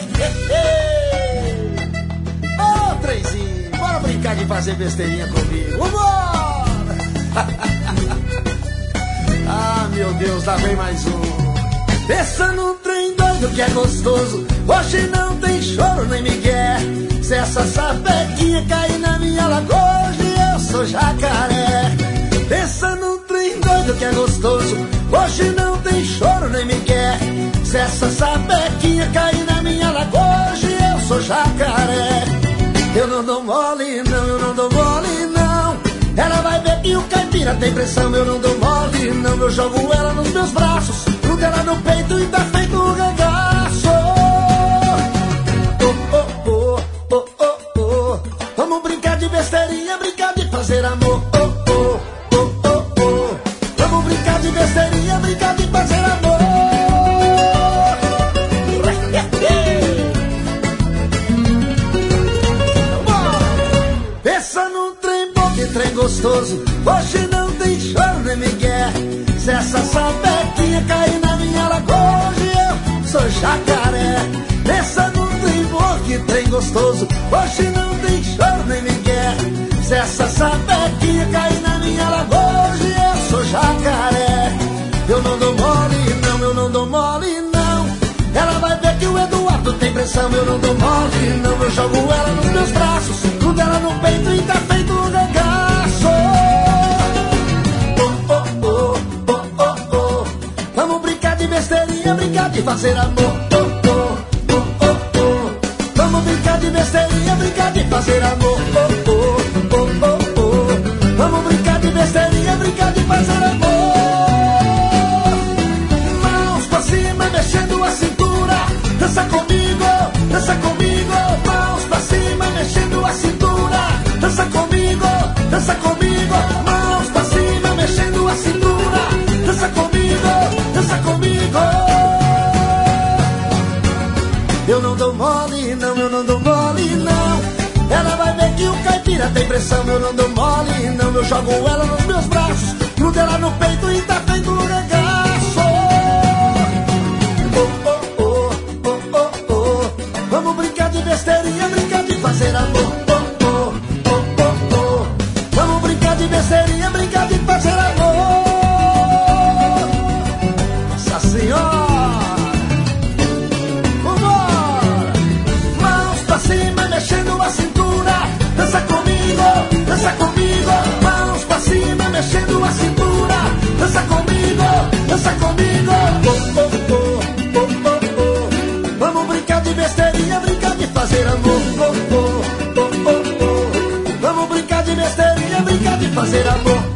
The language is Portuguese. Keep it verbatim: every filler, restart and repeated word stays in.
Ô, trenzinho, bora brincar de fazer besteirinha comigo. Vambora! Ah, meu Deus, lá vem mais um. Pensa num trem doido que é gostoso. Hoje não tem choro nem migué. Se essa sapequinha cair na minha lagoa, hoje eu sou jacaré. Pensa num trem doido que é gostoso. Hoje não tem choro nem migué. Se essa sapequinha cair na minha lagoa, hoje eu sou jacaré. Eu não dou mole não, eu não dou mole não. Ela vai ver que o caipira tem pressão. Eu não dou mole não, eu jogo ela nos meus braços, grudo ela no peito e tá feito um regaço. Oh, oh, oh, oh, oh, oh. Vamos brincar de besteirinha, brincar de fazer amor. Oh, oh, oh, oh, oh. Vamos brincar de besteirinha, brincar de fazer amor. Pensa num trem bom, que trem gostoso. Hoje não tem choro nem migué. Se essa sapequinha cair na minha lagoa, hoje eu sou jacaré. Pensa num trem bom, que trem gostoso. Hoje não tem choro nem migué. Se essa sapequinha cair na minha lagoa, hoje eu sou jacaré. Eu não dou mole não, eu não dou mole não. Ela vai ver que o Eduardo tem pressão. Eu não dou mole não, eu jogo ela nos meus braços, grudo ela no peito e tá feito um regaço. Oh, oh, oh, oh, oh, oh. Vamos brincar de besteirinha, brincar de fazer amor. Oh, oh, oh, oh, oh. Vamos brincar de besteirinha, brincar de fazer amor. Oh, oh, oh, oh, oh. Vamos brincar de besteirinha, brincar de fazer amor. Mãos pra cima, mexendo a cintura. Dança comigo, dança comigo. Mãos pra cima, mexendo a cintura. Dança comigo, dança comigo. Mãos pra cima, mexendo a cintura. Dança comigo, dança comigo. Eu não dou mole não, eu não dou mole não. Ela vai ver que o caipira tem pressão. Eu não dou mole não, eu jogo ela nos meus braços, grudo ela no peito e tá feito um regaço. Oh, oh, oh, oh, oh, oh. Vamos brincar de besteirinha, brincar de fazer amor. Oh, oh, oh, oh, oh. Vamos brincar de besteirinha, brincar de fazer amor. Nossa Senhora! Vambora! Mãos pra cima, mexendo a cintura. Dança comigo, dança comigo. Mãos pra cima, mexendo a cintura. Dança comigo, dança comigo. Oh, oh, oh, oh, oh, oh. Vamos brincar de besteirinha, brincar de fazer amor. Oh, oh, oh, oh, oh. Vamos brincar de besteirinha, brincar de fazer amor.